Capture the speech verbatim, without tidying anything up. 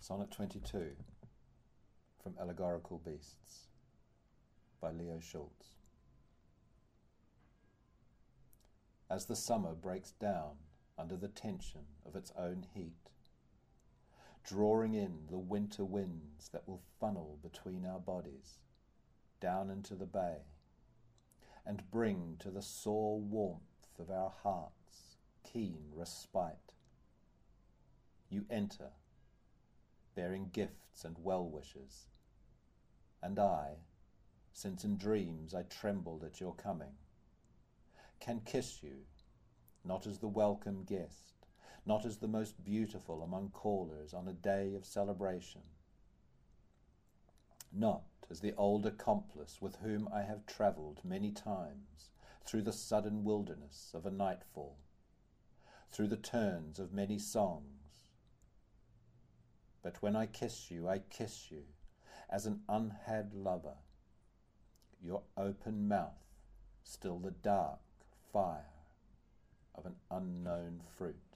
Sonnet twenty-two from Allegorical Beasts by Leo Schultz. As the summer breaks down under the tension of its own heat, drawing in the winter winds that will funnel between our bodies down into the bay and bring to the sore warmth of our hearts keen respite, you enter, bearing gifts and well-wishes, and I, since in dreams I trembled at your coming, can kiss you, not as the welcome guest, not as the most beautiful among callers on a day of celebration, not as the old accomplice with whom I have travelled many times through the sudden wilderness of a nightfall, through the turns of many songs. But when I kiss you, I kiss you as an unhad lover, your open mouth still the dark fire of an unknown fruit.